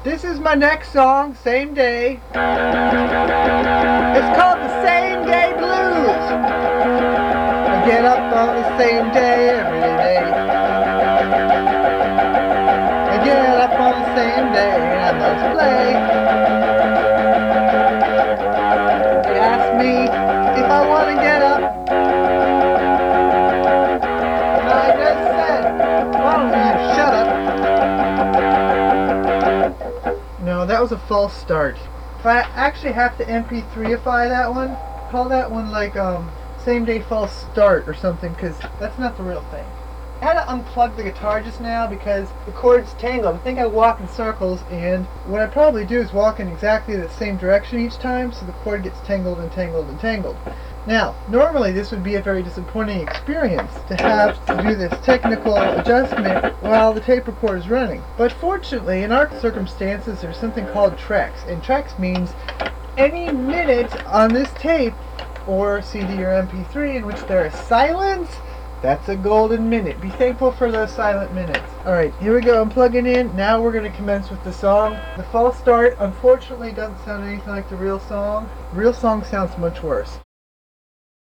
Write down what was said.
This is my next song, Same Day. It's called the Same Day Blues. I get up on the same day every day. I get up on the same day and I must play. They ask me if I want to get up. And I just said, why don't you shut up? No, that was a false start. If I actually have to MP3ify that one, call that one like Same Day False Start or something, because that's not the real thing. I had to unplug the guitar just now because the chords tangle. I think I walk in circles, and what I probably do is walk in exactly the same direction each time, so the chord gets tangled and tangled and tangled. Now, normally this would be a very disappointing experience to have to do this technical adjustment while the tape recorder is running. But fortunately, in our circumstances, there's something called tracks, and tracks means any minute on this tape or CD or MP3 in which there is silence, that's a golden minute. Be thankful for those silent minutes. Alright, here we go. I'm plugging in. Now we're going to commence with the song. The false start, unfortunately, doesn't sound anything like the real song. The real song sounds much worse.